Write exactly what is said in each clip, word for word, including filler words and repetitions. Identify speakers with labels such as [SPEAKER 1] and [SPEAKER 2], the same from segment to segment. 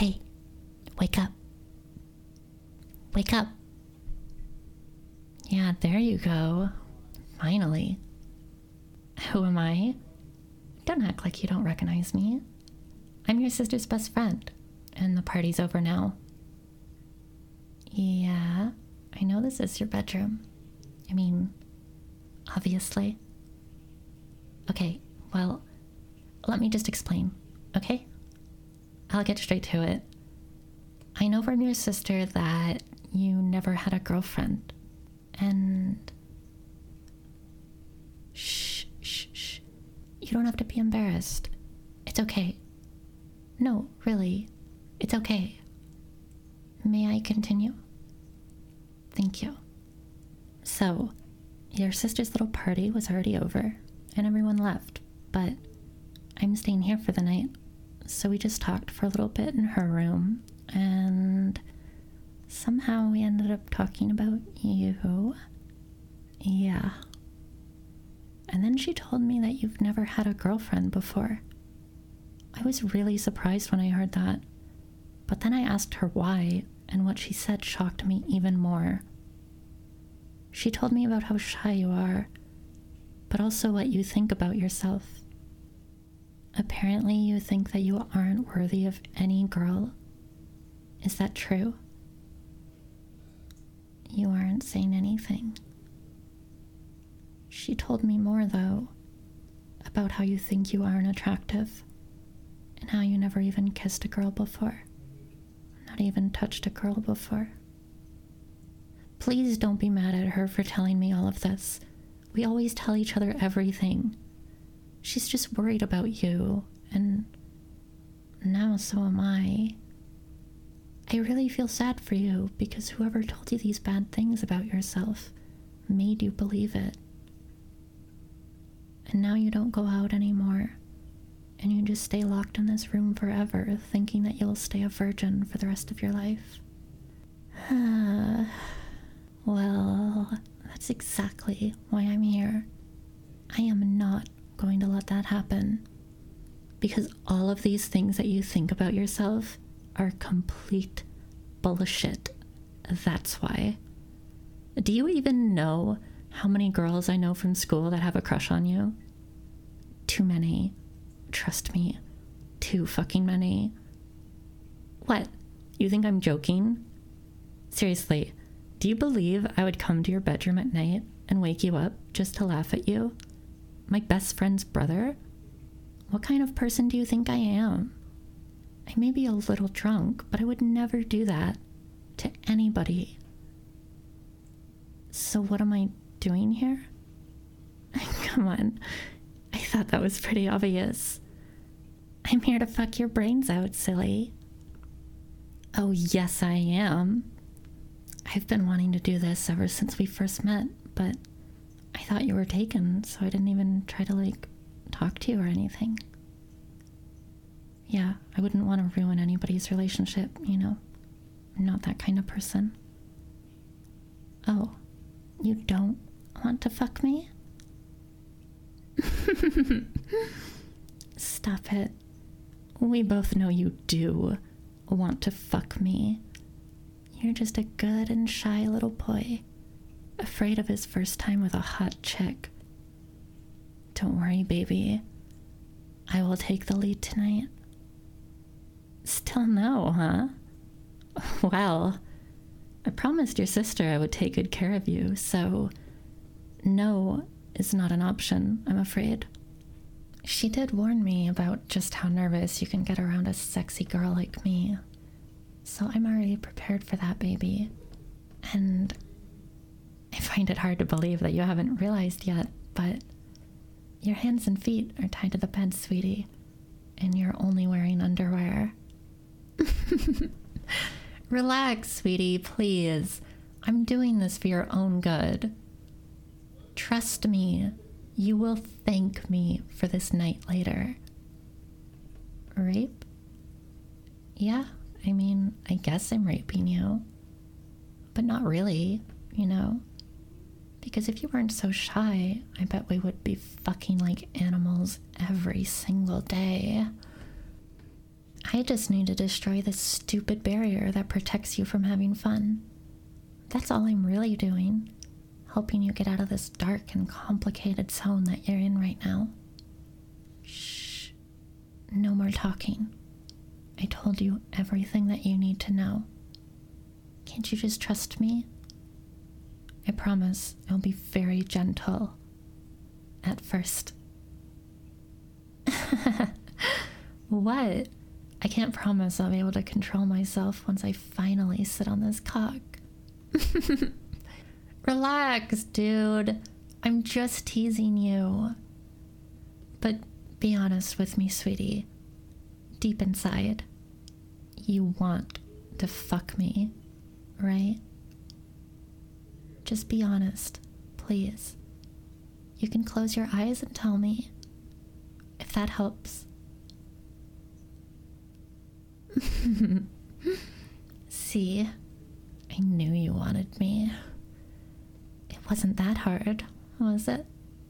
[SPEAKER 1] Hey, wake up. Wake up. Yeah, there you go. Finally. Who am I? Don't act like you don't recognize me. I'm your sister's best friend, and the party's over now. Yeah, I know this is your bedroom. I mean, obviously. Okay, well, let me just explain, okay? I'll get straight to it. I know from your sister that you never had a girlfriend, and... Shh, shh, shh. You don't have to be embarrassed. It's okay. No, really, it's okay. May I continue? Thank you. So, your sister's little party was already over, and everyone left, but I'm staying here for the night. So we just talked for a little bit in her room, and somehow we ended up talking about you. Yeah. And then she told me that you've never had a girlfriend before. I was really surprised when I heard that, but then I asked her why, and what she said shocked me even more. She told me about how shy you are, but also what you think about yourself. Apparently you think that you aren't worthy of any girl. Is that true? You aren't saying anything. She told me more, though, about how you think you aren't attractive, and how you never even kissed a girl before. Not even touched a girl before. Please don't be mad at her for telling me all of this. We always tell each other everything. She's just worried about you, and now so am I. I really feel sad for you, because whoever told you these bad things about yourself made you believe it. And now you don't go out anymore, and you just stay locked in this room forever, thinking that you'll stay a virgin for the rest of your life. Well, that's exactly why I'm here. I am not going to let that happen, because all of these things that you think about yourself are complete bullshit. That's why. Do you even know how many girls I know from school that have a crush on you? Too many. Trust me. Too fucking many. What? You think I'm joking? Seriously, do you believe I would come to your bedroom at night and wake you up just to laugh at you? My best friend's brother? What kind of person do you think I am? I may be a little drunk, but I would never do that to anybody. So what am I doing here? Come on. I thought that was pretty obvious. I'm here to fuck your brains out, silly. Oh, yes, I am. I've been wanting to do this ever since we first met, but I thought you were taken, so I didn't even try to, like, talk to you or anything. Yeah, I wouldn't want to ruin anybody's relationship, you know? I'm not that kind of person. Oh, you don't want to fuck me? Stop it. We both know you do want to fuck me. You're just a good and shy little boy, afraid of his first time with a hot chick. Don't worry, baby. I will take the lead tonight. Still no, huh? Well, I promised your sister I would take good care of you, so no is not an option, I'm afraid. She did warn me about just how nervous you can get around a sexy girl like me, so I'm already prepared for that, baby. And I find it hard to believe that you haven't realized yet, but your hands and feet are tied to the bed, sweetie, and you're only wearing underwear. Relax, sweetie, please. I'm doing this for your own good. Trust me, you will thank me for this night later. Rape? Yeah, I mean, I guess I'm raping you. But not really, you know? Because if you weren't so shy, I bet we would be fucking like animals every single day. I just need to destroy this stupid barrier that protects you from having fun. That's all I'm really doing. Helping you get out of this dark and complicated zone that you're in right now. Shh. No more talking. I told you everything that you need to know. Can't you just trust me? I promise I'll be very gentle. At first. What? I can't promise I'll be able to control myself once I finally sit on this cock. Relax, dude. I'm just teasing you. But be honest with me, sweetie. Deep inside, you want to fuck me, right? Just be honest, please. You can close your eyes and tell me, if that helps. See, I knew you wanted me. It wasn't that hard, was it?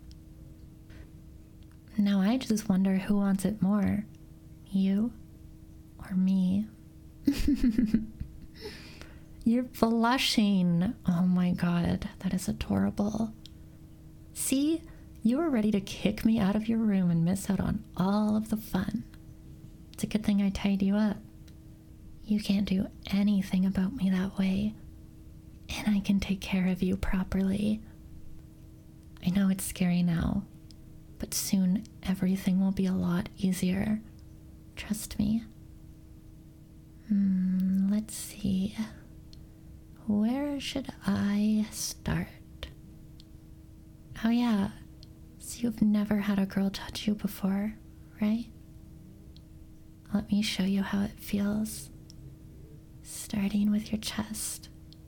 [SPEAKER 1] Now I just wonder who wants it more, you or me? You're blushing. Oh my god, that is adorable. See, you were ready to kick me out of your room and miss out on all of the fun. It's a good thing I tied you up. You can't do anything about me that way, and I can take care of you properly. I know it's scary now, but soon everything will be a lot easier. Trust me. Hmm, let's see. Where should I start? Oh yeah, so you've never had a girl touch you before, right? Let me show you how it feels. Starting with your chest.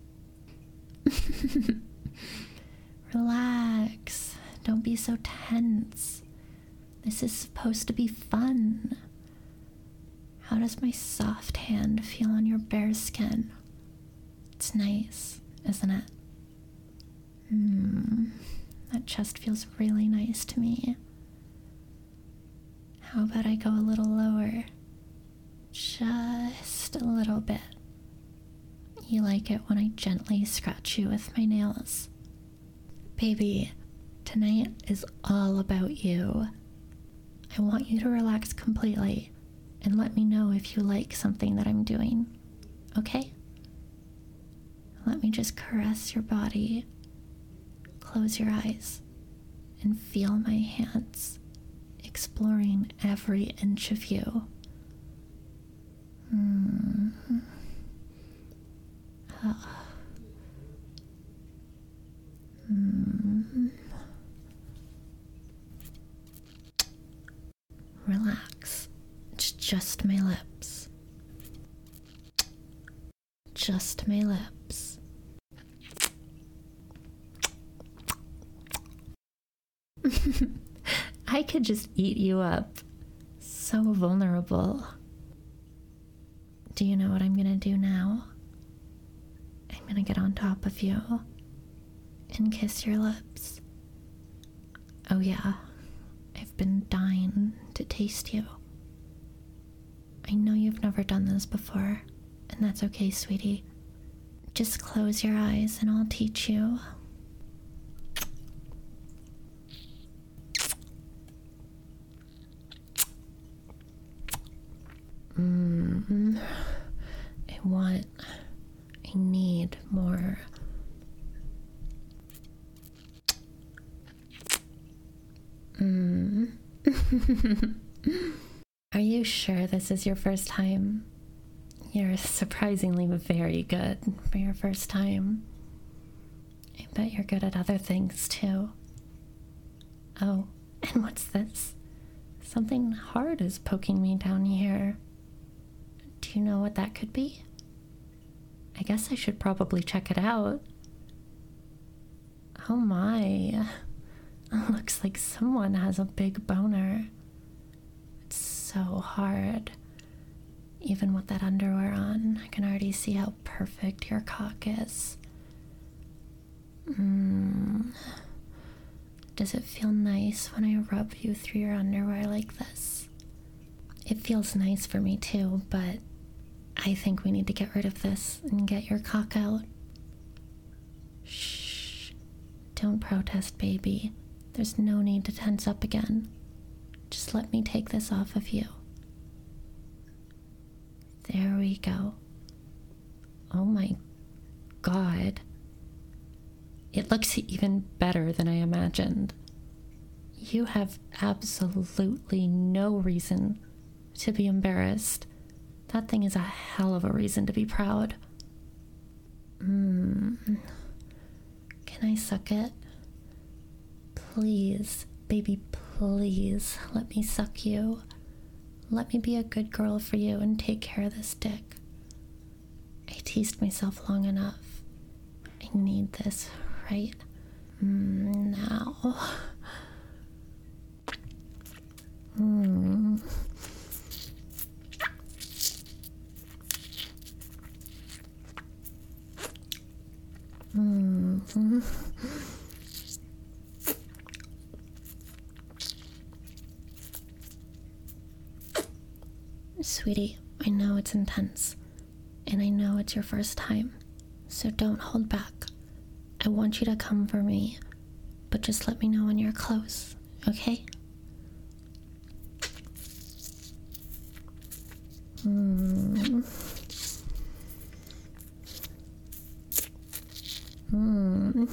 [SPEAKER 1] Relax. Don't be so tense. This is supposed to be fun. How does my soft hand feel on your bare skin? It's nice, isn't it? Hmm. That chest feels really nice to me. How about I go a little lower? Just a little bit. You like it when I gently scratch you with my nails. Baby, tonight is all about you. I want you to relax completely and let me know if you like something that I'm doing, okay? Let me just caress your body. Close your eyes and feel my hands exploring every inch of you. Hmm. Oh. Hmm. Relax. It's just my lips. Just my lips. I could just eat you up. So vulnerable. Do you know what I'm gonna do now? I'm gonna get on top of you and kiss your lips. Oh yeah, I've been dying to taste you. I know you've never done this before, and that's okay, sweetie. Just close your eyes and I'll teach you. Mm, I want, I need more. Mm. Are you sure this is your first time? You're surprisingly very good for your first time. I bet you're good at other things too. Oh, and what's this? Something hard is poking me down here. Do you know what that could be? I guess I should probably check it out. Oh my. Looks like someone has a big boner. It's so hard. Even with that underwear on, I can already see how perfect your cock is. Mm. Does it feel nice when I rub you through your underwear like this? It feels nice for me too, but I think we need to get rid of this and get your cock out. Shh. Don't protest, baby. There's no need to tense up again. Just let me take this off of you. There we go. Oh my god. It looks even better than I imagined. You have absolutely no reason to be embarrassed. That thing is a hell of a reason to be proud. Mmm. Can I suck it? Please, baby, please, let me suck you. Let me be a good girl for you and take care of this dick. I teased myself long enough. I need this right now. Hmm. Hmm. Sweetie, I know it's intense, and I know it's your first time, so don't hold back. I want you to come for me, but just let me know when you're close, okay? Hmm. Hmm.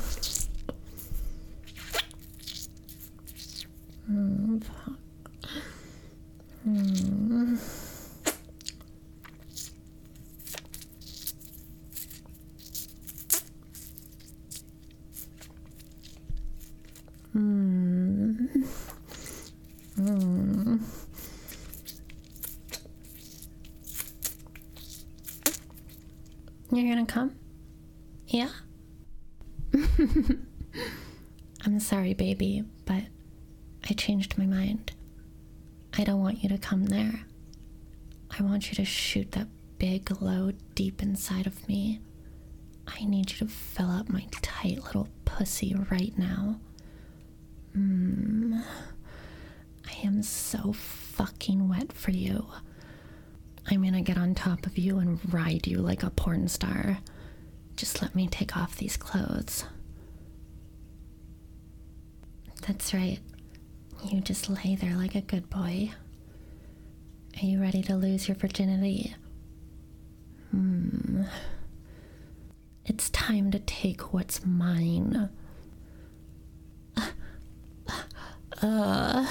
[SPEAKER 1] Hmm. Fuck. Hmm. Hmm. Hmm. You're gonna come? Yeah? I'm sorry, baby, but I changed my mind. I don't want you to come there. I want you to shoot that big load deep inside of me. I need you to fill up my tight little pussy right now. Mmm. I am so fucking wet for you. I'm gonna get on top of you and ride you like a porn star. Just let me take off these clothes. That's right. You just lay there like a good boy. Are you ready to lose your virginity? Hmm. It's time to take what's mine. Uh.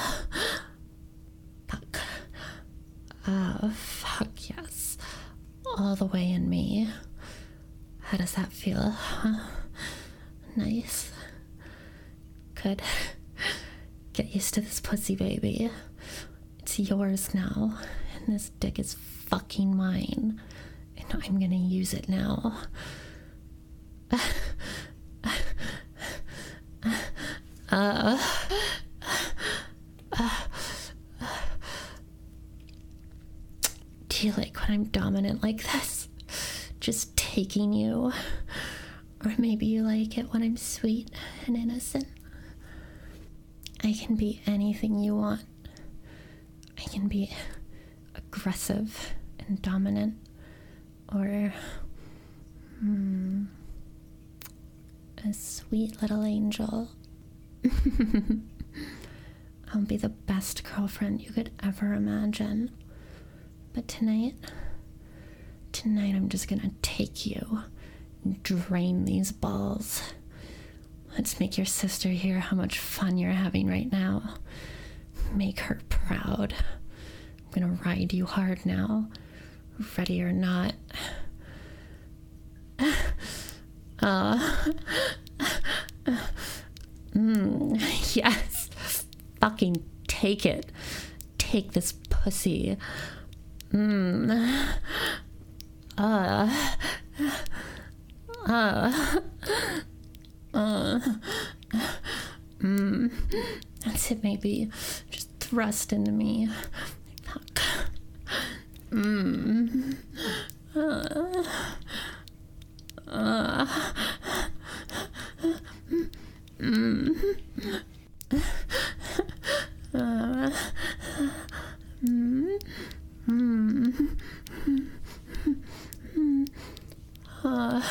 [SPEAKER 1] Fuck. Oh, fuck yes. All the way in me. How does that feel? Huh? Nice. Good. Get used to this pussy, baby. It's yours now, and this dick is fucking mine, and I'm gonna use it now. Uh, uh, do you like when I'm dominant like this? Just taking you? Or maybe you like it when I'm sweet and innocent? I can be anything you want. I can be aggressive and dominant, or hmm, a sweet little angel. I'll be the best girlfriend you could ever imagine. But tonight, tonight I'm just gonna take you and drain these balls. Let's make your sister hear how much fun you're having right now. Make her proud. I'm gonna ride you hard now, ready or not. Uh, mm, yes. Fucking take it. Take this pussy. Mm. Uh. Uh. Uh. Mm. That's it, maybe. Just thrust into me. Fuck. Mm. Uh. Uh. Mm. Uh. Mm. Uh,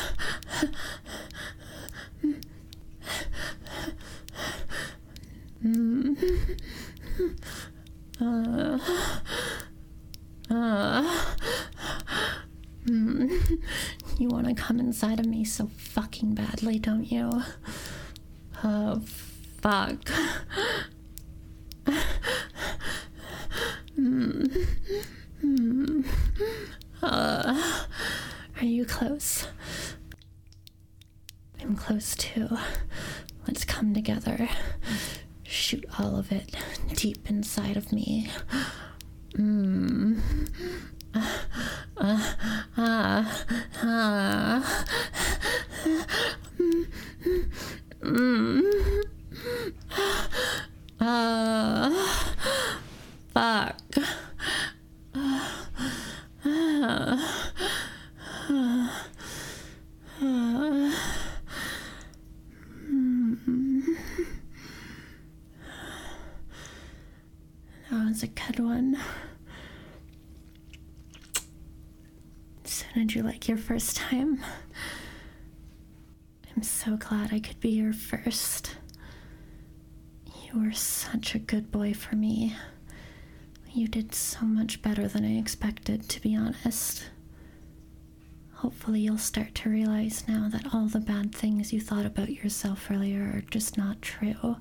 [SPEAKER 1] mm, uh, uh, mm. You want to come inside of me so fucking badly, don't you? Oh, fuck. mm. Mm. Uh, are you close? I'm close too. Let's come together. Shoot all of it deep inside of me. Mmm. Uh, uh, uh, uh. Mm. Uh, fuck. Uh, uh, uh, uh, mm. That was a good one. So did you like your first time? I'm so glad I could be your first. You were such a good boy for me. You did so much better than I expected, to be honest. Hopefully you'll start to realize now that all the bad things you thought about yourself earlier are just not true.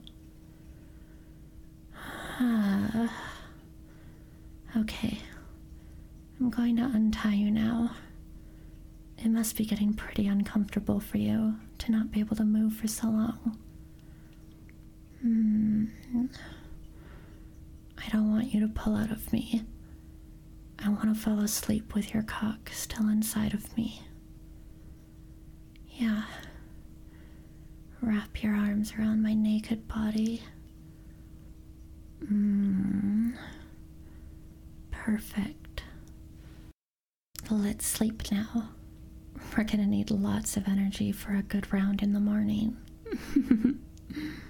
[SPEAKER 1] Okay. I'm going to untie you now. It must be getting pretty uncomfortable for you to not be able to move for so long. Hmm. I don't want you to pull out of me. I want to fall asleep with your cock still inside of me. Yeah. Wrap your arms around my naked body. Mmm. Perfect. Let's sleep now. We're gonna need lots of energy for a good round in the morning.